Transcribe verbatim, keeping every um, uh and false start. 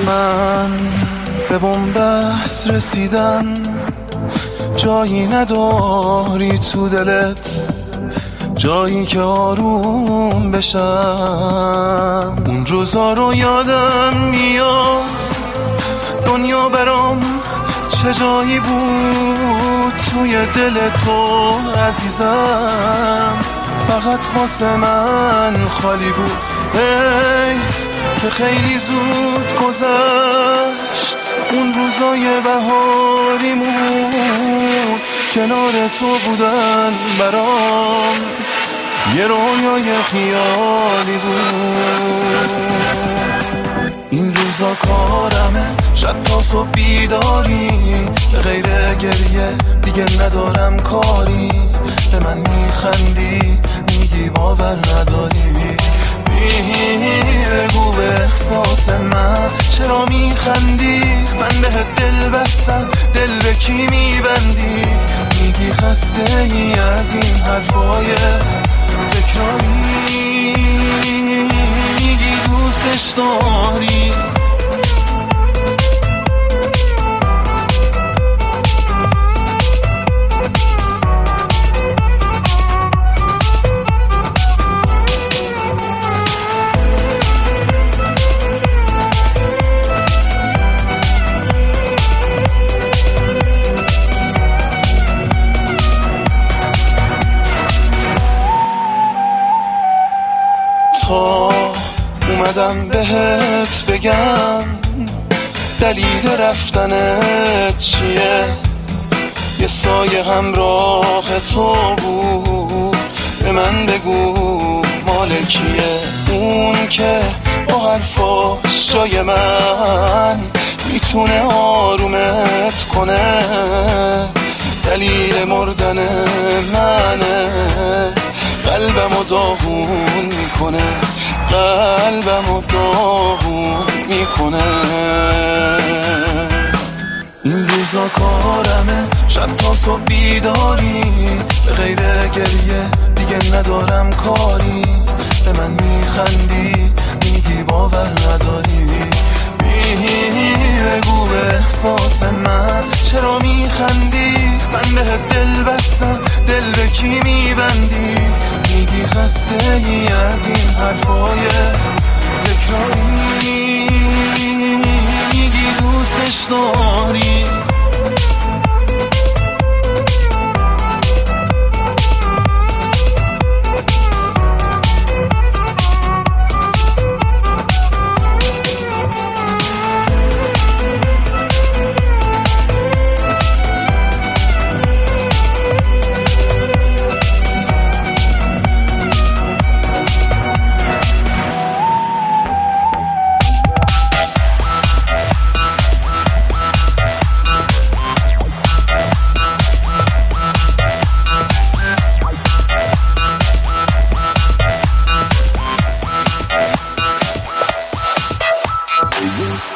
من به بنبست رسیدن، جایی نداری تو دلت، جایی که آروم بشم. اون روزا رو یادم میاد، دنیا برام چه جایی بود توی دل تو عزیزم. فقط واسه من خالی بود، حیف که خیلی زود گذشت. اون روزای بهاریمون کنار تو بودن برام یه رویای خیالی بود. این روزا کارمه شب تا صبح بیداری، به غیر گریه دیگه ندارم کاری. به من میخندی میگی باور نداری، بگو به احساس من چرا میخندی؟ من بهت دل بستم، دل به کی میبندی؟ میگی خسته ای از این حرفای تکراری، میگی دوستش داری. تا اومدم بهت بگم دلیل رفتنت چیه، یه سایه همراه تو بود. به من بگو مال کیه، اون که با حرفاش جای من میتونه آرومت کنه. دلیل مردن منه، قلبمو داغون میکنه، قلبمو داغون میکنه. این روزا کارمه شب تا صبح بیداری، به غیر گریه دیگه ندارم کاری. به من میخندی میگی باور نداری، بگو به احساس من چرا میخندی؟ من بهت دل بستم، دل به کی میبندی؟ میگی خسته ای از این حرفای تکراری، میگی دوستش داری. Thank you.